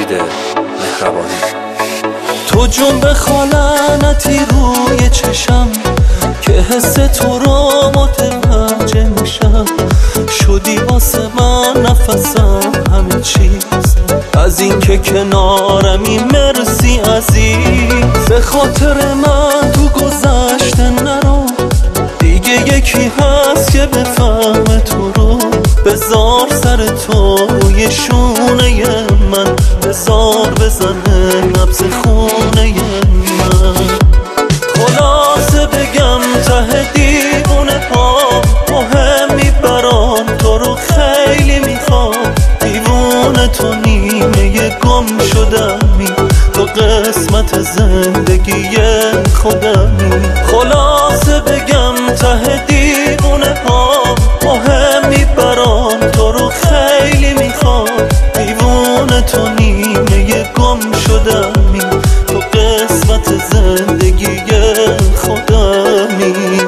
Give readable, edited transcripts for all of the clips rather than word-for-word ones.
امید مهربانی. تو جنب خالنتی روی چشم که حس تو رو متوجه میشم. شدی واسه من نفسم همه چیز، از این که کنارمی مرسی عزیز. به خاطر من تو گذشته نرو، دیگه یکی هست که بفهمه تو رو. بذار سر تو روی شونه من، بذار بزنه نبض خونه من. خلاصه بگم ته دیوونه ها مهمی برام، تو رو خیلی میخوام. دیوونه تو نیمه گم شدمی، تو قسمت زندگی خودمی. خلاصه بگم ته دیوونه ها مهمی برام، تو رو خیلی میخوام. دیوونه تو نیمه گم شدمی، تو قسمت زندگی خودمی.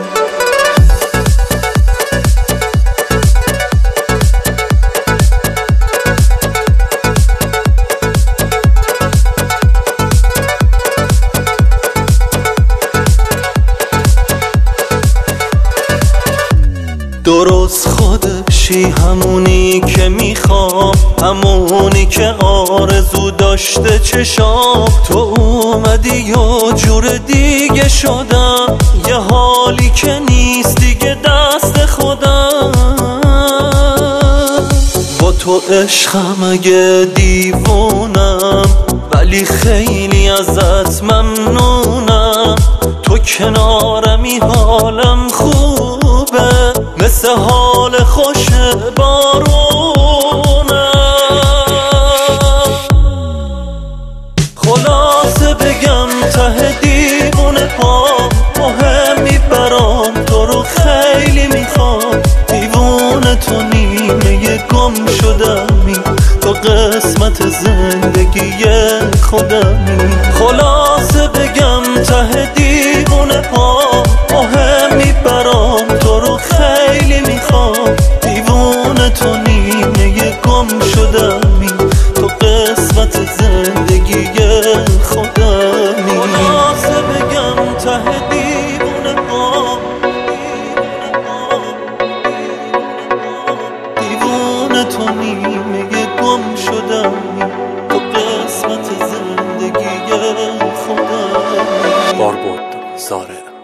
درست خودشی، همونی که میخوام، همونی که آرزو داشته چشام. تو اومدی یه جور دیگه شدم، یه حالی که نیست دیگه دست خودم. با تو عشقم اگه دیوونم، ولی خیلی ازت ممنونم. تو کنارمی حالم خوبه، مثل حال خوش بارونم. خلاصه بگم ته دیوونه ها مهمی برام، تو رو خیلی میخوام. دیوونه تو نیمه گم شدمی، تو قسمت زندگی خودمی. خلاصه بگم ته دیوونه ها مهمی برام، تو رو خیلی میخوام. دیوونه تو نیمه گم شدمی، تو قسمت زندگی خودمی. خلاصه بگم ته دیوونه ها، دیوونه تو نیمه گم شدمی، تو قسمت زندگی خودمی. باربود زاره.